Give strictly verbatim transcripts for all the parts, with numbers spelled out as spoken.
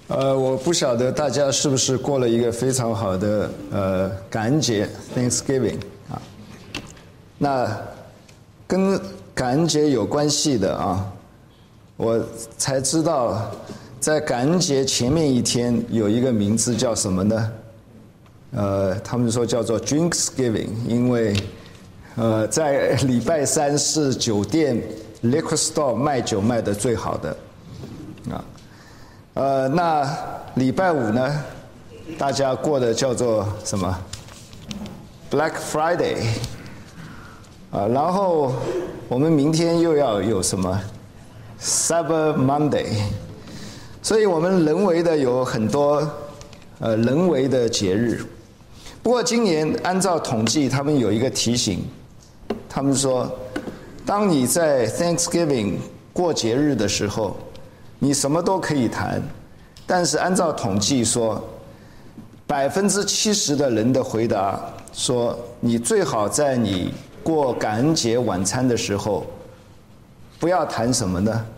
呃，我不晓得大家是不是过了一个非常好的呃感恩节 Thanksgiving 啊？那跟感恩节有关系的啊，我才知道，在感恩节前面一天有一个名字叫什么呢？呃，他们说叫做 Drinksgiving， 因为呃在礼拜三是酒店 liquor store 卖酒卖的最好的啊。呃，那礼拜五呢，大家过的叫做什么 ？Black Friday， 啊，然后我们明天又要有什么 Cyber Monday， 所以我们人为的有很多呃人为的节日。不过今年按照统计，他们有一个提醒，他们说，当你在 Thanksgiving 过节日的时候，你什么都可以谈，但是按照统计说，百分之七十的人的回答说，你最好在你过感恩节晚餐的时候，不要谈什么呢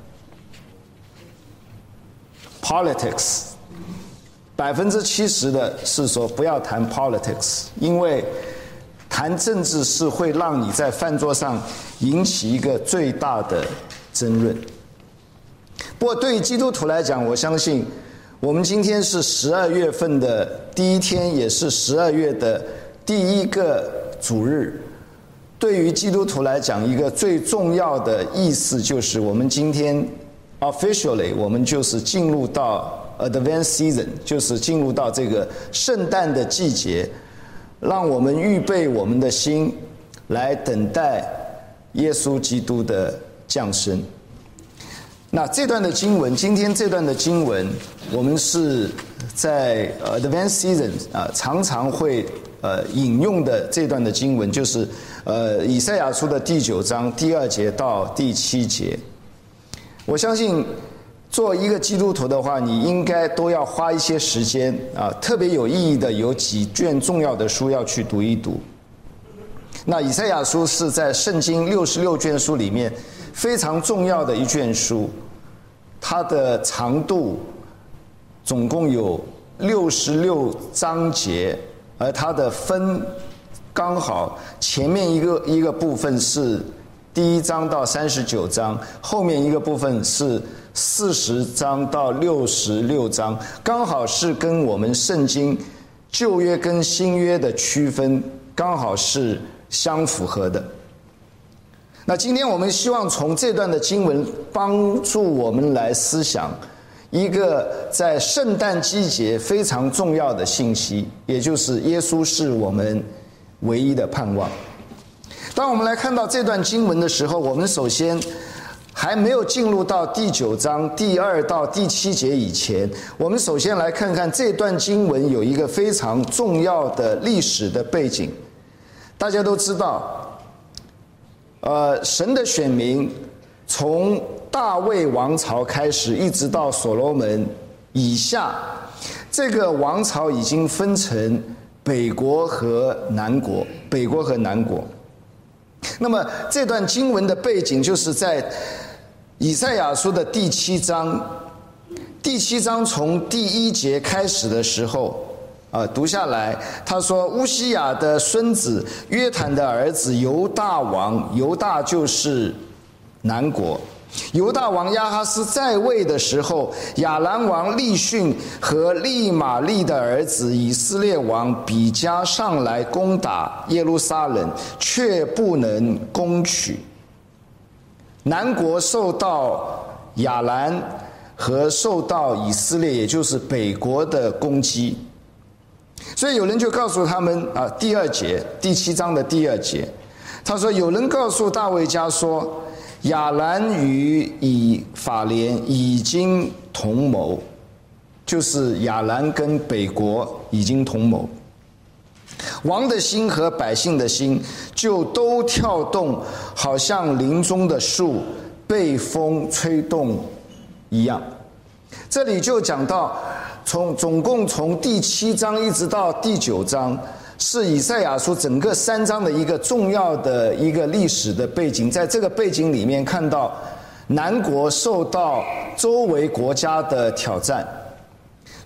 ？Politics。百分之七十的是说不要谈 politics， 因为谈政治是会让你在饭桌上引起一个最大的争论。不过对于基督徒来讲，我相信我们今天是十二月份的第一天，也是十二月的第一个主日。对于基督徒来讲，一个最重要的意思就是我们今天 officially 我们就是进入到 Advent season， 就是进入到这个圣诞的季节，让我们预备我们的心来等待耶稣基督的降生。那这段的经文，今天这段的经文，我们是在 Advent season 啊常常会呃引用的这段的经文，就是呃以赛亚书的第九章第二节到第七节。我相信做一个基督徒的话，你应该都要花一些时间啊，特别有意义的有几卷重要的书要去读一读。那以赛亚书是在圣经六十六卷书里面非常重要的一卷书，它的长度总共有六十六章节，而它的分刚好前面一个一个部分是第一章到三十九章，后面一个部分是四十章到六十六章，刚好是跟我们圣经旧约跟新约的区分刚好是相符合的。那今天我们希望从这段的经文帮助我们来思想一个在圣诞季节非常重要的信息，也就是耶稣是我们唯一的盼望。当我们来看到这段经文的时候，我们首先还没有进入到第九章第二到第七节以前，我们首先来看看这段经文有一个非常重要的历史的背景。大家都知道，呃，神的选民从大卫王朝开始，一直到所罗门以下，这个王朝已经分成北国和南国，北国和南国。那么这段经文的背景就是在以赛亚书的第七章，第七章从第一节开始的时候，啊、呃，读下来，他说乌西雅的孙子约坦的儿子犹大王，犹大就是南国。犹大王亚哈斯在位的时候，亚兰王利逊和利玛利的儿子以色列王比加上来攻打耶路撒冷，却不能攻取。南国受到亚兰和受到以色列，也就是北国的攻击。所以有人就告诉他们啊，第二节第七章的第二节，他说有人告诉大卫家说，亚兰与以法莲已经同谋，就是亚兰跟北国已经同谋，王的心和百姓的心就都跳动，好像林中的树被风吹动一样。这里就讲到从总共从第七章一直到第九章，是以赛亚书整个三章的一个重要的一个历史的背景。在这个背景里面看到南国受到周围国家的挑战，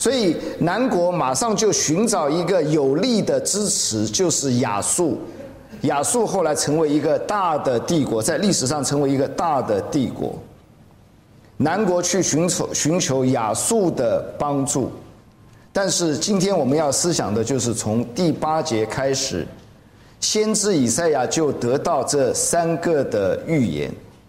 所以南国马上就寻找一个有力的支持，就是亚述。亚述后来成为一个大的帝国，在历史上成为一个大的帝国。南国去寻求寻求亚述的帮助，但是今天我们要思想的就是从第八节开始，先知以赛亚就得到这三个的预言。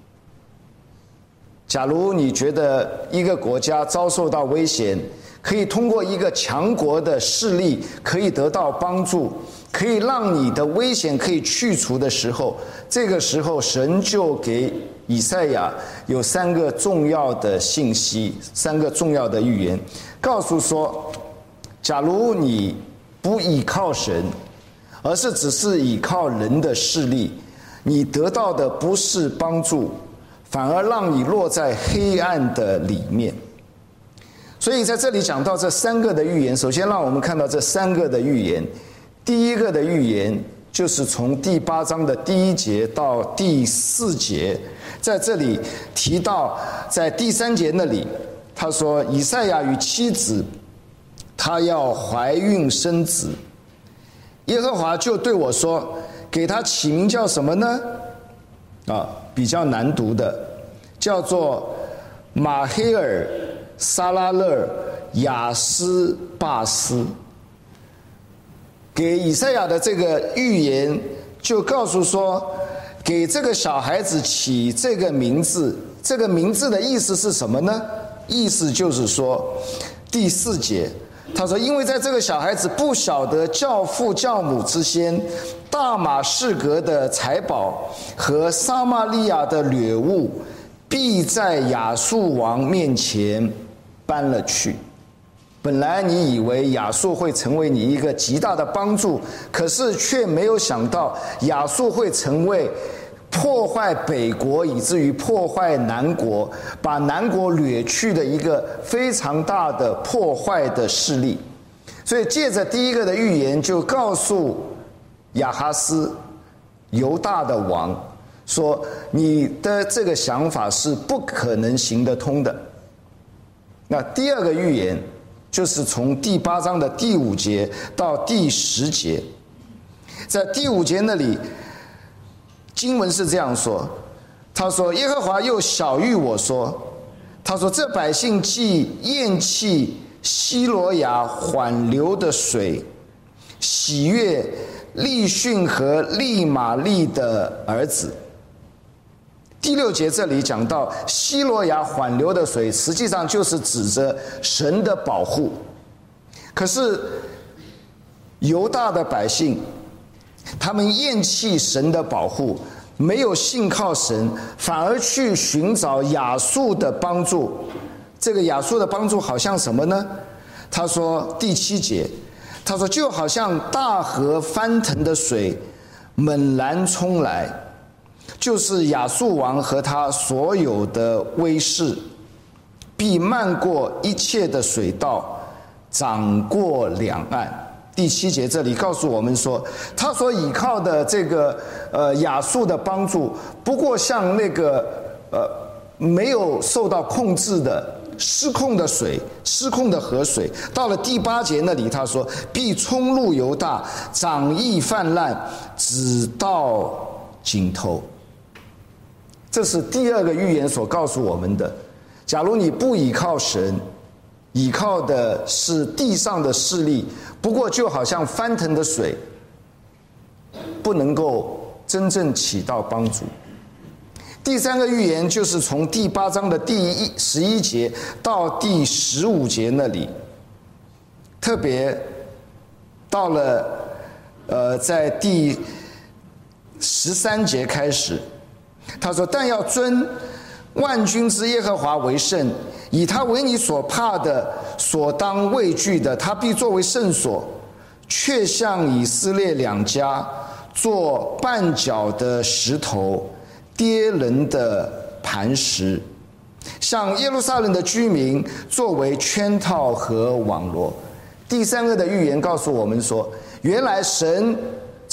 假如你觉得一个国家遭受到危险，可以通过一个强国的势力可以得到帮助，可以让你的危险可以去除的时候，这个时候神就给以赛亚有三个重要的信息，三个重要的预言，告诉说，假如你不依靠神，而是只是依靠人的势力，你得到的不是帮助，反而让你落在黑暗的里面。所以在这里讲到这三个的预言，首先让我们看到这三个的预言。第一个的预言就是从第八章的第一节到第四节，在这里提到，在第三节那里他说，以赛亚与妻子他要怀孕生子，耶和华就对我说，给他起名叫什么呢？啊，比较难读的，叫做马黑尔撒拉勒雅斯巴斯。给以赛亚的这个预言就告诉说，给这个小孩子起这个名字，这个名字的意思是什么呢？意思就是说，第四节他说，因为在这个小孩子不晓得教父教母之先，大马士革的财宝和撒玛利亚的掠物必在亚述王面前搬了去。本来你以为亚述会成为你一个极大的帮助，可是却没有想到亚述会成为破坏北国以至于破坏南国，把南国掠去的一个非常大的破坏的势力。所以借着第一个的预言，就告诉亚哈斯犹大的王说，你的这个想法是不可能行得通的。那第二个预言就是从第八章的第五节到第十节，在第五节那里经文是这样说，他说，耶和华又晓谕我说，他说，这百姓既厌弃希罗亚缓流的水，喜悦利逊和利玛利的儿子。第六节这里讲到希罗亚缓流的水，实际上就是指着神的保护。可是犹大的百姓，他们厌弃神的保护，没有信靠神，反而去寻找亚述的帮助。这个亚述的帮助好像什么呢？他说第七节，他说就好像大河翻腾的水猛然冲来，就是亚述王和他所有的威势，必漫过一切的水道，涨过两岸。第七节这里告诉我们说，他所倚靠的这个呃亚述的帮助，不过像那个呃没有受到控制的失控的水，失控的河水。到了第八节那里，他说必冲入犹大，涨溢泛滥，直到尽头。这是第二个预言所告诉我们的。假如你不倚靠神，倚靠的是地上的势力，不过就好像翻腾的水，不能够真正起到帮助。第三个预言就是从第八章的第一十一节到第十五节那里，特别到了呃在第十三节开始，他说，但要尊万军之耶和华为圣，以他为你所怕的，所当畏惧的，他必作为圣所，却向以色列两家做绊脚的石头，跌人的磐石，向耶路撒冷的居民作为圈套和网罗。第三个的预言告诉我们说，原来神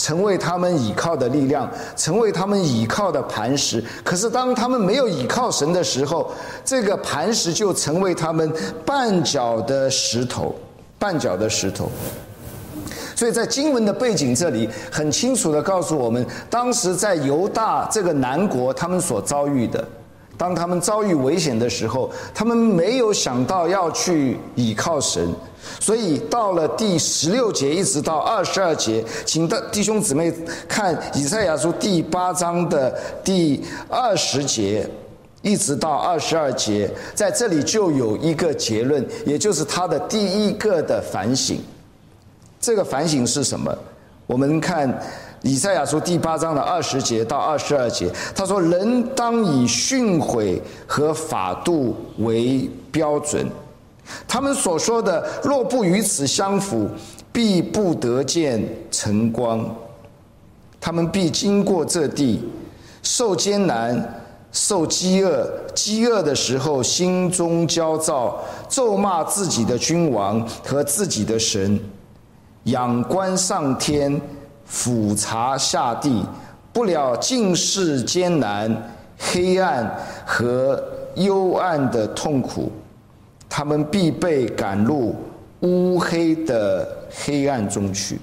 成为他们倚靠的力量，成为他们倚靠的磐石。可是当他们没有倚靠神的时候，这个磐石就成为他们绊脚的石头，绊脚的石头。所以在经文的背景这里很清楚地告诉我们，当时在犹大这个南国他们所遭遇的，当他们遭遇危险的时候，他们没有想到要去倚靠神。所以到了第十六节一直到二十二节，请弟兄姊妹看以赛亚书第八章的第二十节一直到二十二节，在这里就有一个结论，也就是他的第一个的反省。这个反省是什么？我们看以赛亚书第八章的二十节到二十二节，他说：人当以训诲和法度为标准，他们所说的若不与此相符，必不得见晨光。他们必经过这地，受艰难，受饥饿，饥饿的时候心中焦躁，咒骂自己的君王和自己的神，仰观上天，俯察下地，不了尽是艰难、黑暗和幽暗的痛苦。他们必被赶入乌黑的黑暗中去。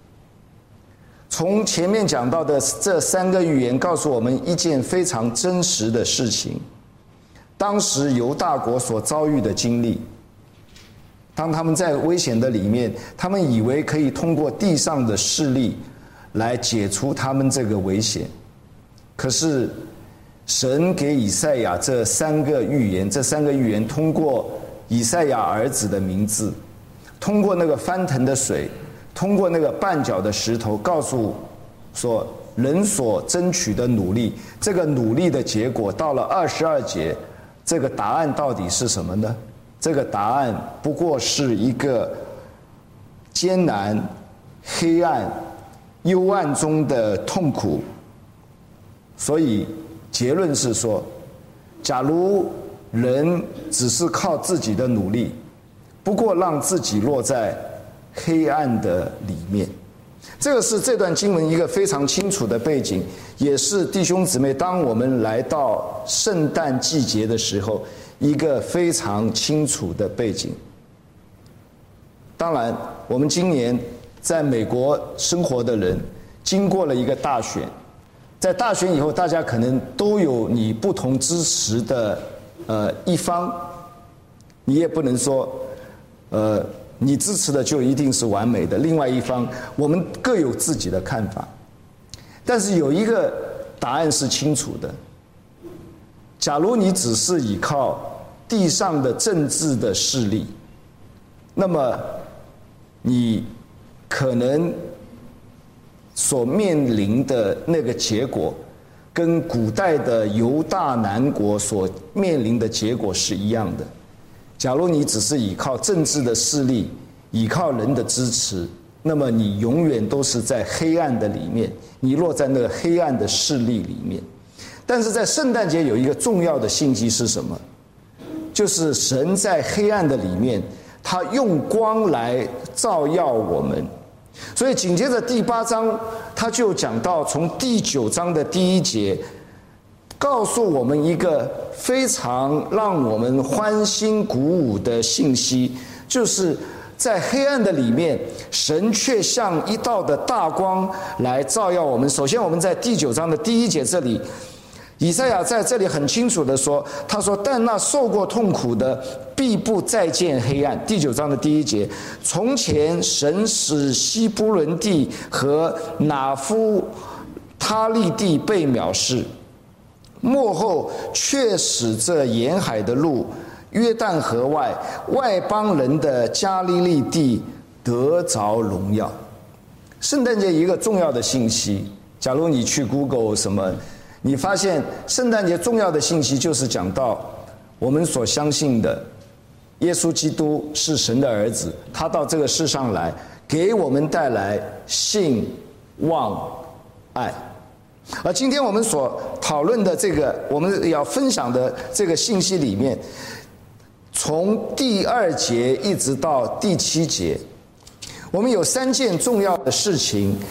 从前面讲到的这三个预言告诉我们一件非常真实的事情，当时犹大国所遭遇的经历。当他们在危险的里面，他们以为可以通过地上的势力来解除他们这个危险，可是神给以赛亚这三个预言，这三个预言通过以赛亚儿子的名字，通过那个翻腾的水，通过那个绊脚的石头，告诉说人所争取的努力，这个努力的结果到了二十二节，这个答案到底是什么呢？这个答案不过是一个艰难、黑暗、幽暗中的痛苦。所以结论是说，假如人只是靠自己的努力，不过让自己落在黑暗的里面。这个是这段经文一个非常清楚的背景，也是弟兄姊妹当我们来到圣诞季节的时候一个非常清楚的背景。当然我们今年在美国生活的人经过了一个大选，在大选以后大家可能都有你不同支持的呃一方，你也不能说呃你支持的就一定是完美的，另外一方我们各有自己的看法。但是有一个答案是清楚的，假如你只是依靠地上的政治的势力，那么你可能所面临的那个结果跟古代的犹大南国所面临的结果是一样的。假如你只是依靠政治的势力，依靠人的支持，那么你永远都是在黑暗的里面，你落在那个黑暗的势力里面。但是在圣诞节有一个重要的信息是什么？就是神在黑暗的里面，他用光来照耀我们。所以紧接着第八章他就讲到，从第九章的第一节告诉我们一个非常让我们欢欣鼓舞的信息，就是在黑暗的里面，神却像一道的大光来照耀我们。首先我们在第九章的第一节这里，以赛亚在这里很清楚的说，他说但那受过痛苦的必不再见黑暗。第九章的第一节，从前神使西布伦地和拿夫他利地被藐视，末后却使这沿海的路，约旦河外外邦人的加利利地得着荣耀。圣诞节一个重要的信息，假如你去 Google 什么，你发现圣诞节重要的信息就是讲到我们所相信的耶稣基督是神的儿子，他到这个世上来给我们带来信望爱。而今天我们所讨论的这个我们要分享的这个信息里面，从第二节一直到第七节，我们有三件重要的事情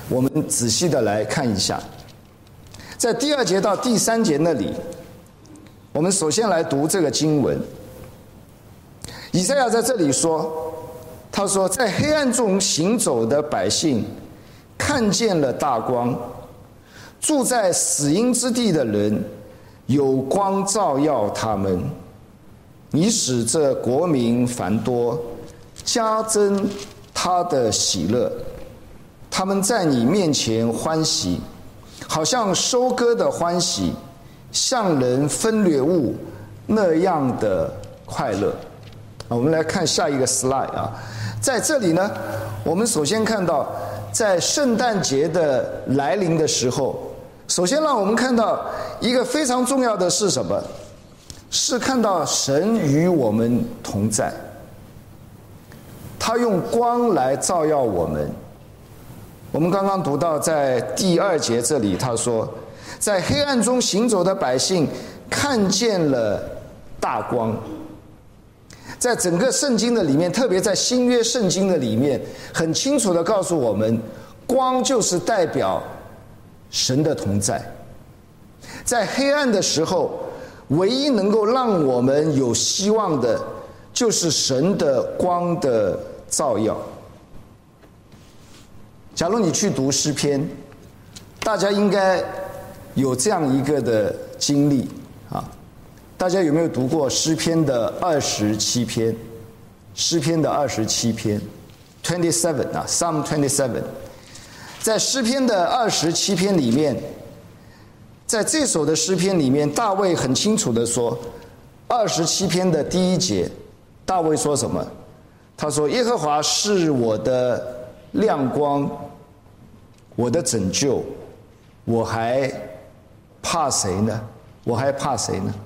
我们仔细的来看一下。在第二节到第三节那里，我们首先来读这个经文。以赛亚在这里说，他说，在黑暗中行走的百姓看见了大光，住在死荫之地的人有光照耀他们。你使这国民繁多，加增他的喜乐，他们在你面前欢喜，好像收割的欢喜，像人分掠物那样的快乐。我们来看下一个 slide 啊，在这里呢，我们首先看到，在圣诞节的来临的时候，首先让我们看到一个非常重要的是什么？是看到神与我们同在，他用光来照耀我们。我们刚刚读到在第二节这里，他说，在黑暗中行走的百姓看见了大光。在整个圣经的里面，特别在新约圣经的里面，很清楚的告诉我们，光就是代表神的同在。在黑暗的时候，唯一能够让我们有希望的，就是神的光的照耀。假如你去读诗篇，大家应该有这样一个的经历啊。大家有没有读过诗篇的二十七篇？诗篇的二十七篇 ，twenty seven 啊 ，Psalm twenty seven， 在诗篇的二十七篇里面，在这首的诗篇里面，大卫很清楚的说，二十七篇的第一节，大卫说什么？他说：“耶和华是我的亮光，我的拯救，我还怕谁呢？我还怕谁呢？”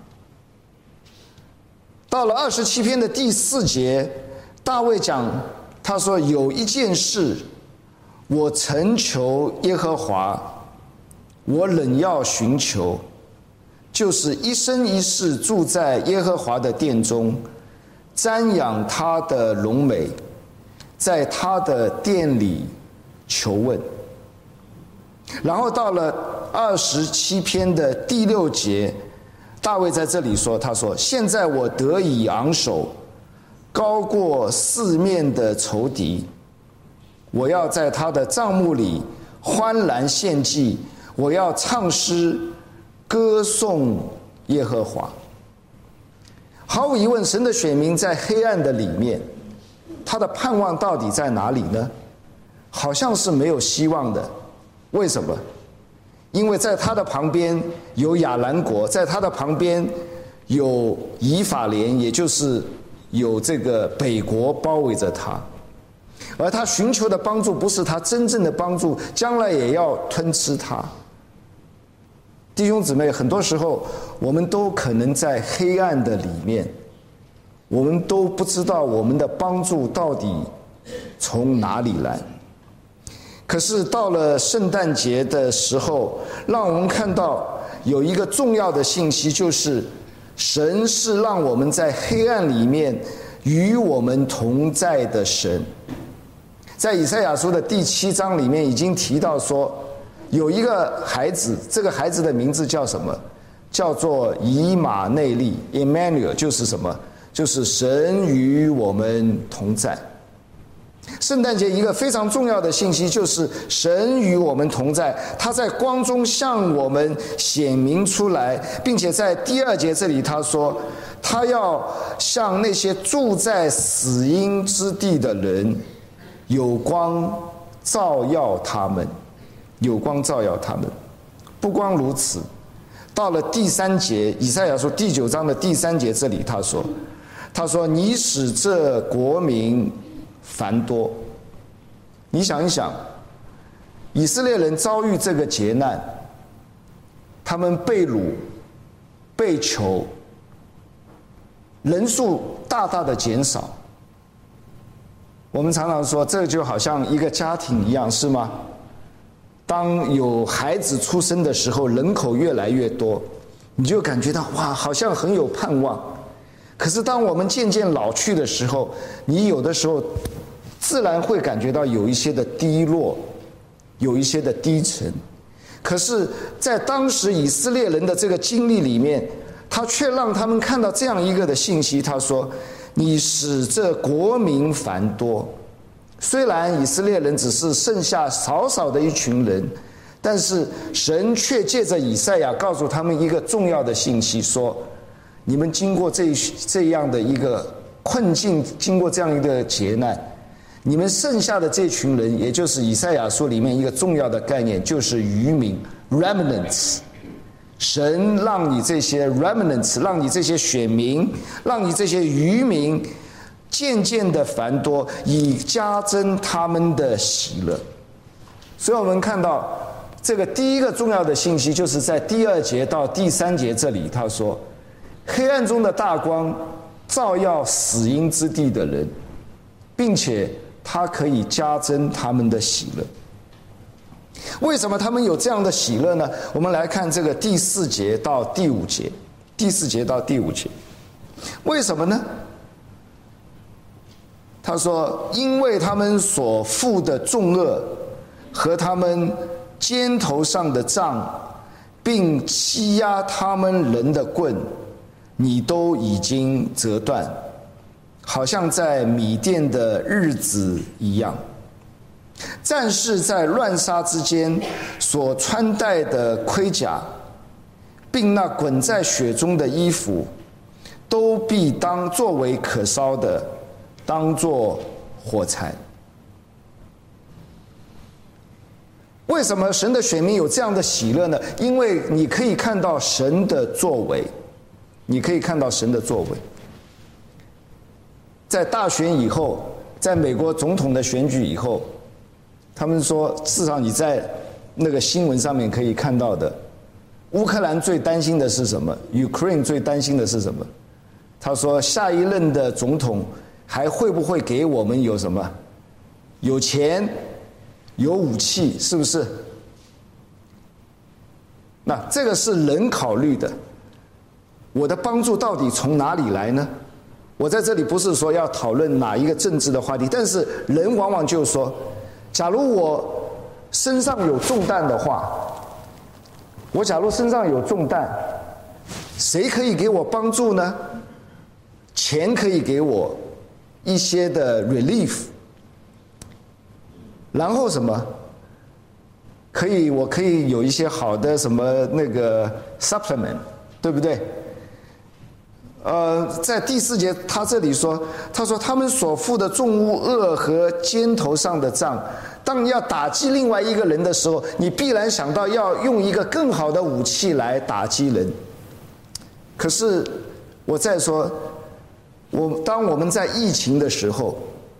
到了二十七篇的第四节，大卫讲，他说：“有一件事，我曾求耶和华，我仍要寻求，就是一生一世住在耶和华的殿中，瞻仰他的荣美，在他的殿里求问。”然后到了二十七篇的第六节，大卫在这里说，他说：“现在我得以昂首，高过四面的仇敌，我要在他的帐幕里欢然献祭，我要唱诗歌颂耶和华。”毫无疑问，神的选民在黑暗的里面，他的盼望到底在哪里呢？好像是没有希望的。为什么？因为在他的旁边有亚兰国，在他的旁边有以法莲，也就是有这个北国包围着他，而他寻求的帮助不是他真正的帮助，将来也要吞吃他。弟兄姊妹，很多时候我们都可能在黑暗的里面，我们都不知道我们的帮助到底从哪里来。可是到了圣诞节的时候，让我们看到有一个重要的信息，就是神是让我们在黑暗里面与我们同在的神。在以赛亚书的第七章里面已经提到说，有一个孩子，这个孩子的名字叫什么？叫做以马内利 Emmanuel， 就是什么？就是神与我们同在。圣诞节一个非常重要的信息就是神与我们同在，他在光中向我们显明出来，并且在第二节这里他说，他要向那些住在死荫之地的人有光照耀他们，有光照耀他们。不光如此，到了第三节，以赛亚书第九章的第三节这里他说，他说你使这国民繁多。你想一想，以色列人遭遇这个劫难，他们被掳、被囚，人数大大的减少。我们常常说，这就好像一个家庭一样，是吗？当有孩子出生的时候，人口越来越多，你就感觉到哇，好像很有盼望。可是当我们渐渐老去的时候，你有的时候自然会感觉到有一些的低落， 有一些的低沉。可是在当时以色列人的这个经历里面，他却让他们看到这样一个的信息，他说，你使这国民繁多，虽然以色列人只是剩下少少的一群人，但是神却借着以赛亚告诉他们一个重要的信息，说你们经过这这样的一个困境，经过这样一个劫难，你们剩下的这群人，也就是以赛亚书里面一个重要的概念，就是渔民 remnants。 神让你这些 remnants， 让你这些选民，让你这些渔民渐渐的繁多，以加增他们的喜乐。所以我们看到这个第一个重要的信息，就是在第二节到第三节这里，他说黑暗中的大光照耀死荫之地的人，并且它可以加增他们的喜乐。为什么他们有这样的喜乐呢？我们来看这个第四节到第五节，第四节到第五节，为什么呢？他说，因为他们所负的重恶和他们肩头上的杖，并欺压他们人的棍，你都已经折断，好像在米甸的日子一样。战士在乱杀之间所穿戴的盔甲，并那滚在血中的衣服，都必当作为可烧的，当作火柴。为什么神的选民有这样的喜乐呢？因为你可以看到神的作为，你可以看到神的作为。在大选以后，在美国总统的选举以后，他们说，至少你在那个新闻上面可以看到的，乌克兰最担心的是什么？ Ukraine 最担心的是什么？他说，下一任的总统还会不会给我们有什么？有钱，有武器，是不是？那这个是人考虑的，我的帮助到底从哪里来呢？我在这里不是说要讨论哪一个政治的话题，但是人往往就说，假如我身上有重担的话，我假如身上有重担，谁可以给我帮助呢？钱可以给我一些的 relief， 然后什么？可以，我可以有一些好的什么那个 supplement， 对不对？呃，在第四节，他这里说，他说他们所负的重恶和肩头上的杖，当你要打击另外一个人的时候，你必然想到要用一个更好的武器来打击人。可是我再说，我当我们在疫情的时候，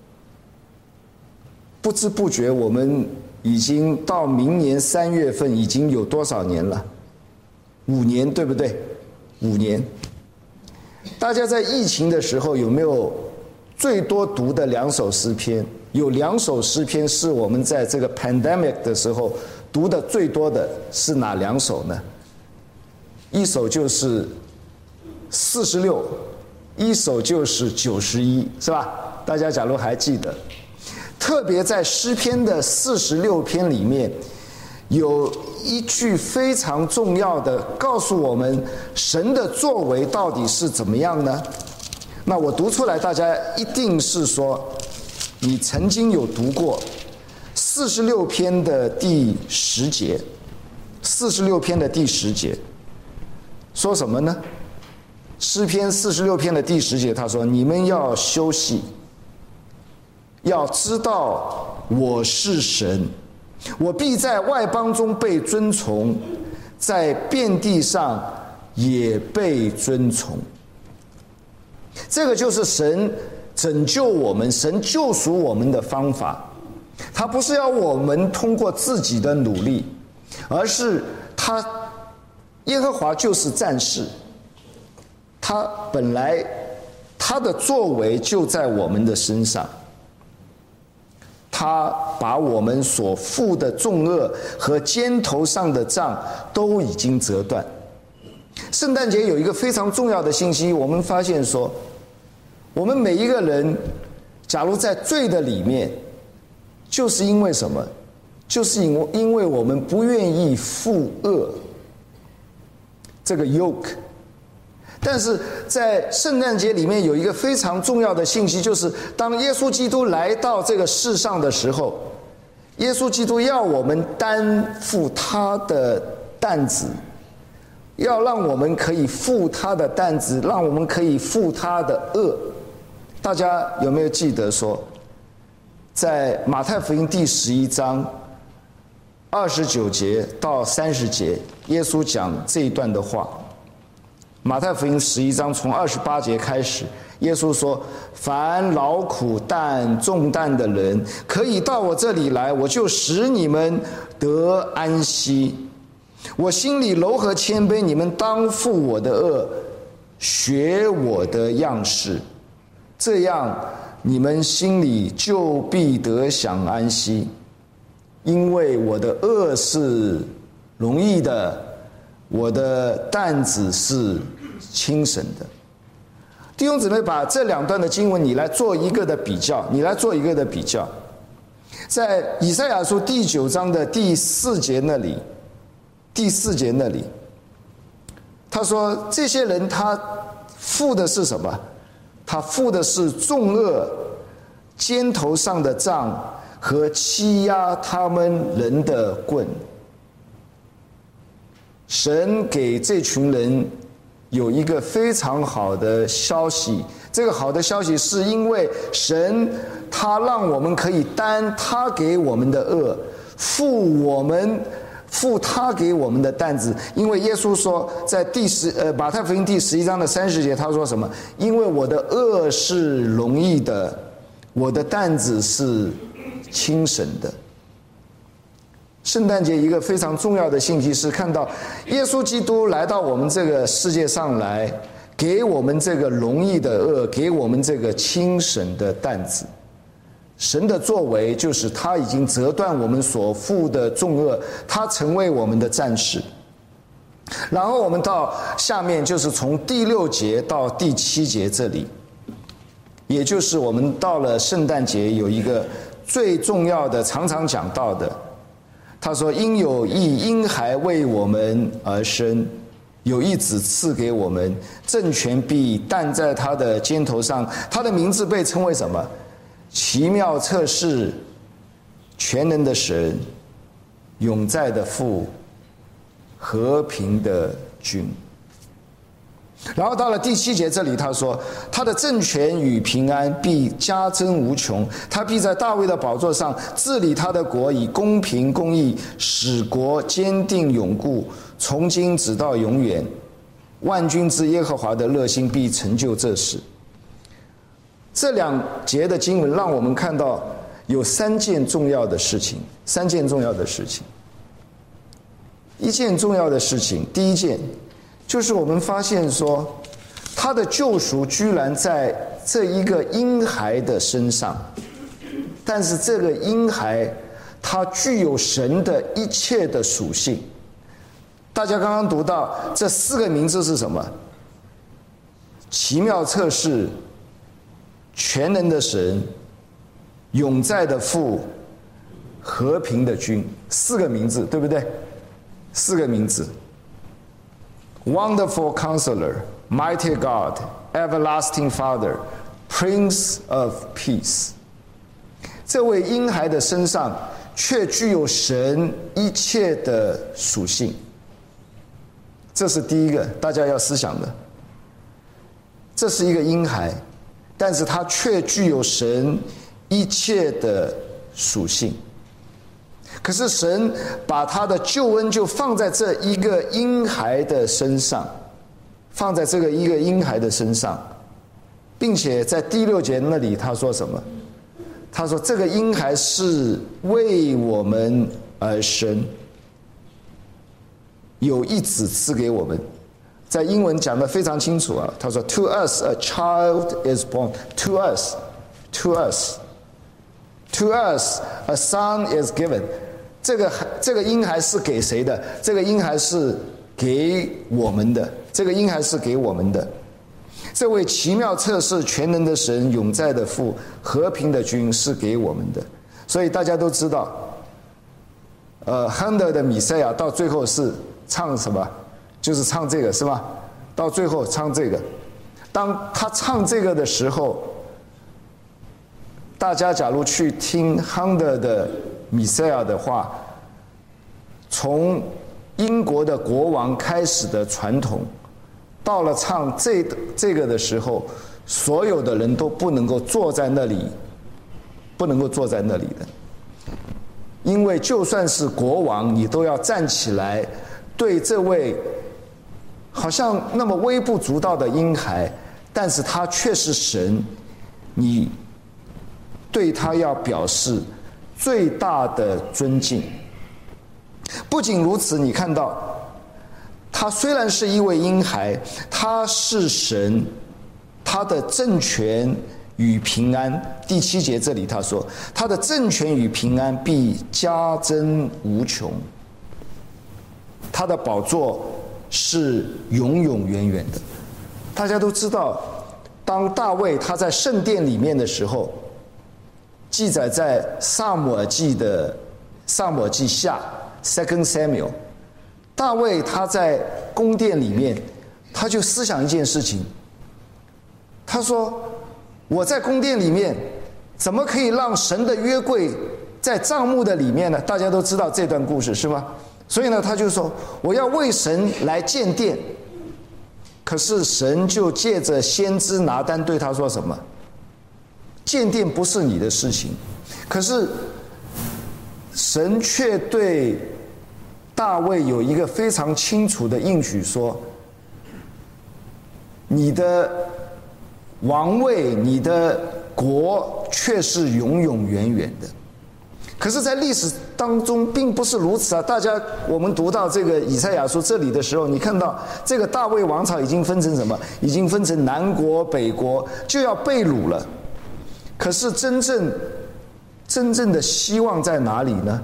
不知不觉我们已经到明年三月份，已经有多少年了？五年，对不对？五年。大家在疫情的时候有没有最多读的两首诗篇？有两首诗篇是我们在这个 pandemic 的时候读的最多的，是哪两首呢？一首就是四十六，一首就是九十一，是吧？大家假如还记得，特别在诗篇的四十六篇里面，有一句非常重要的告诉我们神的作为到底是怎么样呢？那我读出来，大家一定是说你曾经有读过四十六篇的第十节，四十六篇的第十节说什么呢？诗篇四十六篇的第十节，他说：你们要休息，要知道我是神，我必在外邦中被尊崇，在遍地上也被尊崇。这个就是神拯救我们，神救赎我们的方法。他不是要我们通过自己的努力，而是他耶和华就是战士，他本来他的作为就在我们的身上。他把我们所负的重恶和肩头上的杖都已经折断。圣诞节有一个非常重要的信息，我们发现说，我们每一个人假如在罪的里面，就是因为什么？ 就是因为因为我们不愿意负恶这个 yoke。但是在圣诞节里面有一个非常重要的信息，就是当耶稣基督来到这个世上的时候，耶稣基督要我们担负他的担子，要让我们可以负他的担子，让我们可以负他的恶。大家有没有记得说，在马太福音第十一章二十九节到三十节，耶稣讲这一段的话。马太福音十一章从二十八节开始，耶稣说：凡劳苦担重担的人，可以到我这里来，我就使你们得安息。我心里柔和谦卑，你们当负我的恶，学我的样式，这样你们心里就必得享安息。因为我的恶是容易的，我的担子是轻省的。弟兄姊妹，把这两段的经文你来做一个的比较，你来做一个的比较。在以赛亚书第九章的第四节那里，第四节那里，他说这些人他负的是什么？他负的是重恶、肩头上的杖和欺压他们人的棍。神给这群人有一个非常好的消息，这个好的消息是因为神他让我们可以担他给我们的恶，负我们负他给我们的担子。因为耶稣说在第十呃马太福音第十一章的三十节，他说什么？因为我的恶是容易的，我的担子是轻省的。圣诞节一个非常重要的信息是看到耶稣基督来到我们这个世界上来，给我们这个容易的恶，给我们这个轻省的担子。神的作为就是他已经折断我们所负的重恶，他成为我们的战士。然后我们到下面就是从第六节到第七节这里，也就是我们到了圣诞节有一个最重要的常常讲到的，他说因有一婴孩为我们而生，有一子赐给我们，政权必担在他的肩头上，他的名字被称为什么？奇妙测试，全能的神，永在的父，和平的君。然后到了第七节这里，他说他的政权与平安必加增无穷，他必在大卫的宝座上治理他的国，以公平公义使国坚定永固，从今直到永远。万军之耶和华的热心必成就这事。这两节的经文让我们看到有三件重要的事情，三件重要的事情。一件重要的事情，第一件就是我们发现说，他的救赎居然在这一个婴孩的身上，但是这个婴孩他具有神的一切的属性。大家刚刚读到这四个名字是什么？奇妙测试，全能的神，永在的父，和平的君，四个名字，对不对？四个名字。Wonderful Counselor, Mighty God, Everlasting Father, Prince of Peace。 这位婴孩的身上却具有神一切的属性，这是第一个大家要思想的。这是一个婴孩，但是他却具有神一切的属性。可是神把他的救恩就放在这一个婴孩的身上，放在这个一个婴孩的身上，并且在第六节那里他说什么？他说这个婴孩是为我们而生，有一子赐给我们。在英文讲得非常清楚啊，他说 To us a child is born. To us, to us, to us a son is given. 这个这个婴孩是给谁的？这个婴孩是给我们的，这个婴孩是给我们的。这位奇妙测试全能的神，永在的父，和平的君是给我们的。所以大家都知道， 呃，亨德的弥赛亚到最后是唱什么？就是唱这个是吧？到最后唱这个。当他唱这个的时候，大家假如去听亨德的弥赛亚的话，从英国的国王开始的传统，到了唱这这个的时候，所有的人都不能够坐在那里，不能够坐在那里的。因为就算是国王，你都要站起来，对这位好像那么微不足道的婴孩，但是他却是神，你对他要表示最大的尊敬。不仅如此，你看到他虽然是一位婴孩，他是神，他的政权与平安，第七节这里他说，他的政权与平安必加增无穷，他的宝座是永永远远的。大家都知道，当大卫他在圣殿里面的时候，记载在撒母耳记的撒母耳记下 Second Samuel， 大卫他在宫殿里面，他就思想一件事情，他说，我在宫殿里面怎么可以让神的约柜在帐幕的里面呢？大家都知道这段故事是吗？所以呢，他就说我要为神来建殿。可是神就借着先知拿单对他说什么？建殿不是你的事情。可是神却对大卫有一个非常清楚的应许说，你的王位，你的国却是永永远远的。可是在历史当中并不是如此啊！大家我们读到这个以赛亚书这里的时候，你看到这个大卫王朝已经分成什么？已经分成南国北国，就要被掳了。可是真正真正的希望在哪里呢？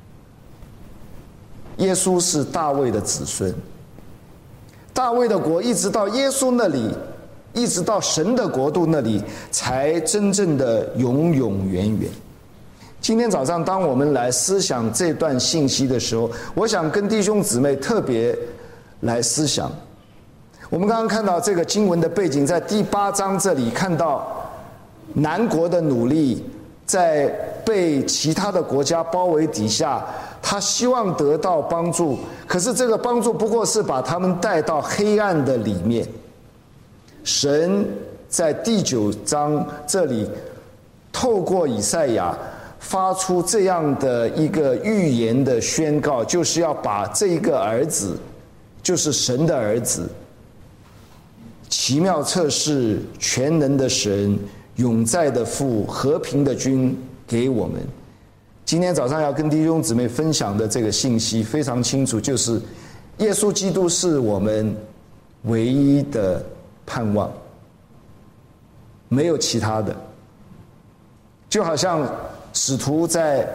耶稣是大卫的子孙，大卫的国一直到耶稣那里，一直到神的国度那里，才真正的永永远远。今天早上当我们来思想这段信息的时候，我想跟弟兄姊妹特别来思想。我们刚刚看到这个经文的背景，在第八章这里看到南国的努力，在被其他的国家包围底下，他希望得到帮助，可是这个帮助不过是把他们带到黑暗的里面。神在第九章这里透过以赛亚发出这样的一个预言的宣告，就是要把这一个儿子，就是神的儿子，奇妙测试全能的神，永在的父，和平的君给我们。今天早上要跟弟兄姊妹分享的这个信息非常清楚，就是耶稣基督是我们唯一的盼望，没有其他的。就好像使徒在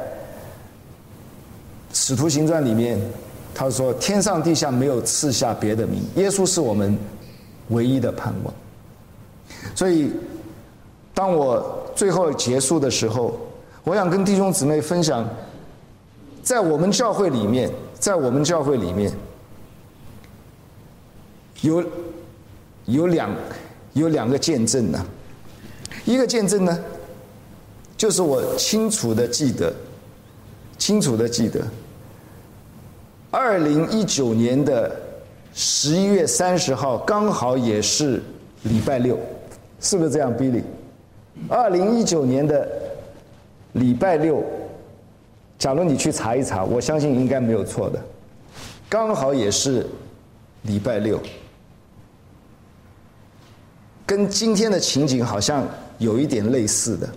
使徒行传里面他说，天上地下没有赐下别的名，耶稣是我们唯一的盼望。所以当我最后结束的时候，我想跟弟兄姊妹分享，在我们教会里面在我们教会里面有有两有两个见证呢。一个见证呢，就是我清楚的记得清楚的记得二零一九年的十一月三十号刚好也是礼拜六，是不是这样 Billy？ 二零一九年的礼拜六，假如你去查一查，我相信应该没有错的，刚好也是礼拜六，跟今天的情景好像有一点类似的。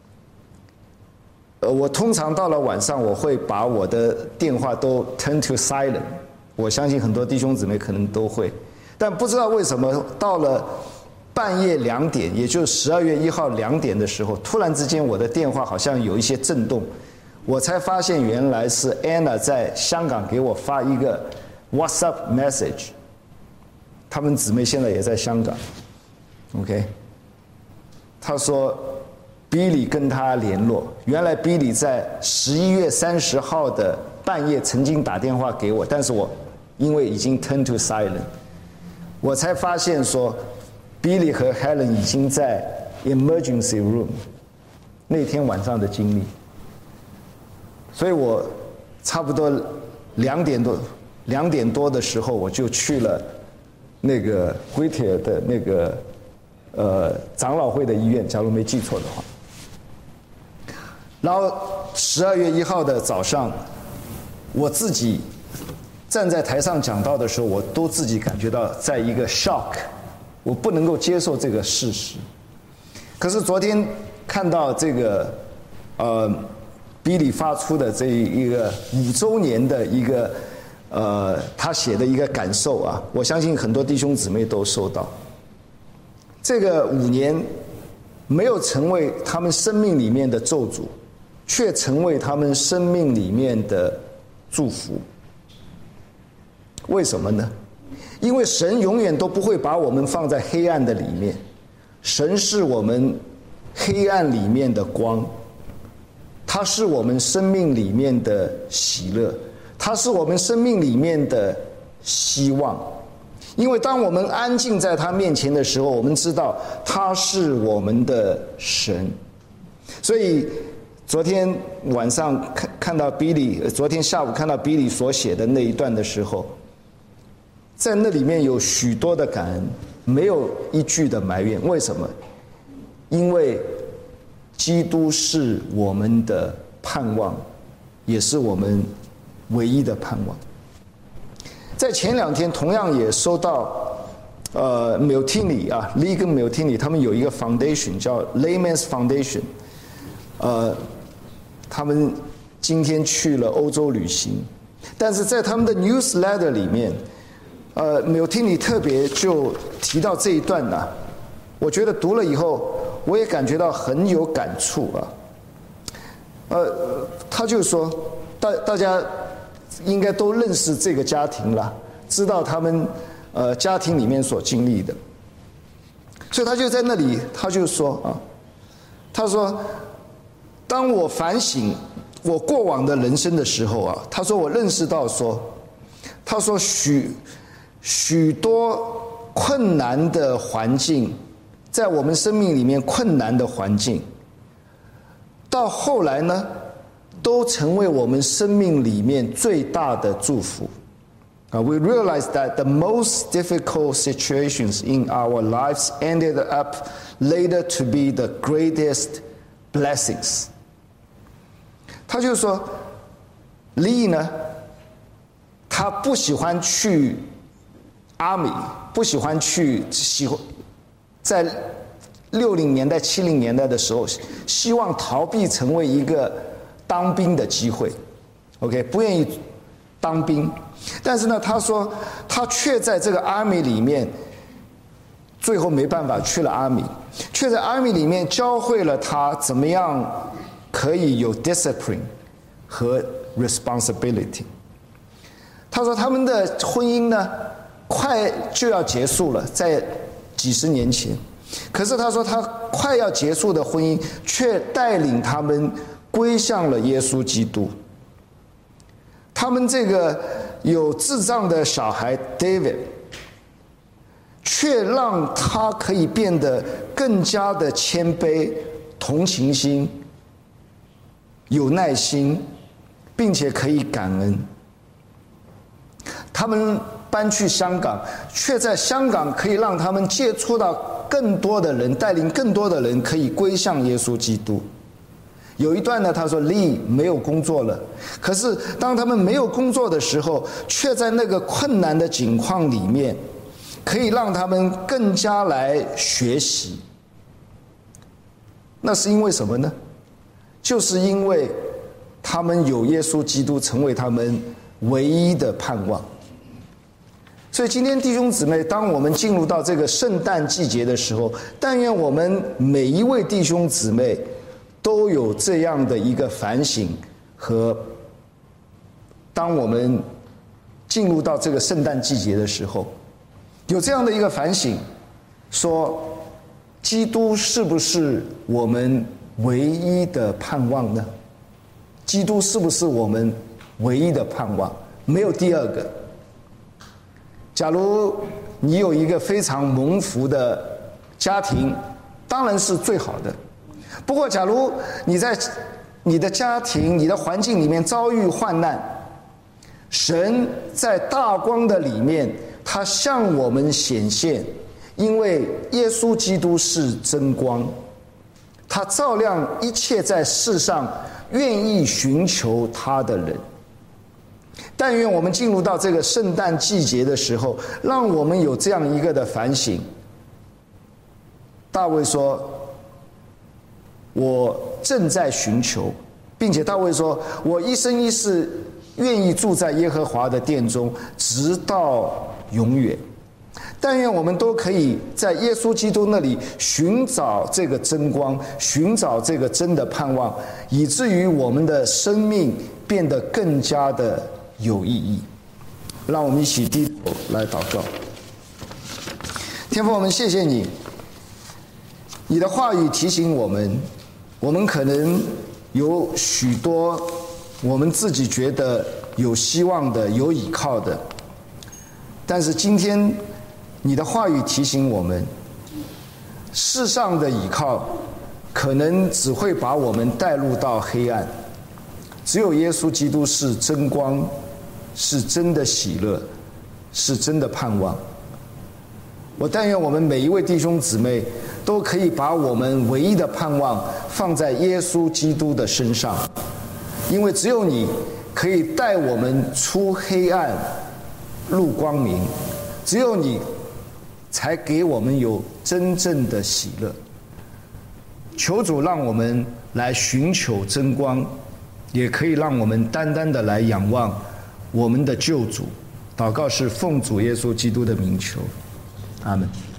呃，我通常到了晚上，我会把我的电话都 turn to silent， 我相信很多弟兄姊妹可能都会，但不知道为什么到了半夜两点，也就是十二月一号两点的时候，突然之间我的电话好像有一些震动，我才发现原来是 Anna 在香港给我发一个 WhatsApp message， 他们姊妹现在也在香港 ，OK， 他说 Billy 跟他联络，原来 Billy 在十一月三十号的半夜曾经打电话给我，但是我因为已经 turn to silent， 我才发现说 Billy 和 Helen 已经在 emergency room 那天晚上的经历。所以我差不多两点多两点多的时候，我就去了那个灰铁的那个呃长老会的医院，假如没记错的话。然后十二月一号的早上，我自己站在台上讲道的时候，我都自己感觉到在一个 shock， 我不能够接受这个事实。可是昨天看到这个呃Billy 发出的这一个五周年的一个呃他写的一个感受啊，我相信很多弟兄姊妹都收到。这个五年没有成为他们生命里面的咒诅，却成为他们生命里面的祝福。为什么呢？因为神永远都不会把我们放在黑暗的里面，神是我们黑暗里面的光，它是我们生命里面的喜乐，它是我们生命里面的希望。因为当我们安静在他面前的时候，我们知道他是我们的神。所以昨天晚上看看到 Billy， 昨天下午看到 Billy 所写的那一段的时候，在那里面有许多的感恩，没有一句的埋怨。为什么？因为基督是我们的盼望，也是我们唯一的盼望。在前两天同样也收到呃 Miltini 啊 Lee 跟 Miltini 他们有一个 foundation 叫 Layman's Foundation， 呃他们今天去了欧洲旅行，但是在他们的 newsletter 里面，呃 Miltini 特别就提到这一段呢、啊，我觉得读了以后我也感觉到很有感触啊。呃他就说大大家应该都认识这个家庭了，知道他们呃家庭里面所经历的，所以他就在那里，他就说啊，他说，当我反省我过往的人生的时候啊，他说我认识到说，他说许许多困难的环境，在我们生命里面困难的环境，到后来呢，都成为我们生命里面最大的祝福。Uh, we realize that the most difficult situations in our lives ended up later to be the greatest blessings. 他就说 Lee 呢，他不喜欢去 Army， 不喜欢去喜欢在六零年代七零年代的时候，希望逃避成为一个当兵的机会 ，OK， 不愿意当兵，但是呢，他说他却在这个 Army 里面，最后没办法去了 Army， 却在 Army 里面教会了他怎么样可以有 discipline 和 responsibility。他说他们的婚姻呢，快就要结束了，在几十年前，可是他说他快要结束的婚姻，却带领他们归向了耶稣基督。他们这个有智障的小孩 David， 却让他可以变得更加的谦卑、同情心、有耐心，并且可以感恩。他们搬去香港，却在香港可以让他们接触到更多的人，带领更多的人可以归向耶稣基督。有一段呢，他说 Lee 没有工作了，可是当他们没有工作的时候，却在那个困难的境况里面，可以让他们更加来学习。那是因为什么呢？就是因为他们有耶稣基督成为他们唯一的盼望。所以今天弟兄姊妹，当我们进入到这个圣诞季节的时候，但愿我们每一位弟兄姊妹都有这样的一个反省，和当我们进入到这个圣诞季节的时候，有这样的一个反省，说基督是不是我们唯一的盼望呢？基督是不是我们唯一的盼望，没有第二个。假如你有一个非常蒙福的家庭，当然是最好的。不过假如你在你的家庭、你的环境里面遭遇患难，神在大光的里面，他向我们显现，因为耶稣基督是真光，他照亮一切在世上愿意寻求他的人。但愿我们进入到这个圣诞季节的时候，让我们有这样一个的反省。大卫说，我正在寻求，并且大卫说，我一生一世愿意住在耶和华的殿中，直到永远。但愿我们都可以在耶稣基督那里寻找这个真光，寻找这个真的盼望，以至于我们的生命变得更加的有意义。让我们一起低头来祷告。天父，我们谢谢你，你的话语提醒我们，我们可能有许多我们自己觉得有希望的、有依靠的，但是今天你的话语提醒我们，世上的依靠可能只会把我们带入到黑暗，只有耶稣基督是真光，是真的喜乐，是真的盼望。我但愿我们每一位弟兄姊妹都可以把我们唯一的盼望放在耶稣基督的身上，因为只有你可以带我们出黑暗入光明，只有你才给我们有真正的喜乐。求主让我们来寻求真光，也可以让我们单单的来仰望我们的救主。祷告是奉主耶稣基督的名求，阿们。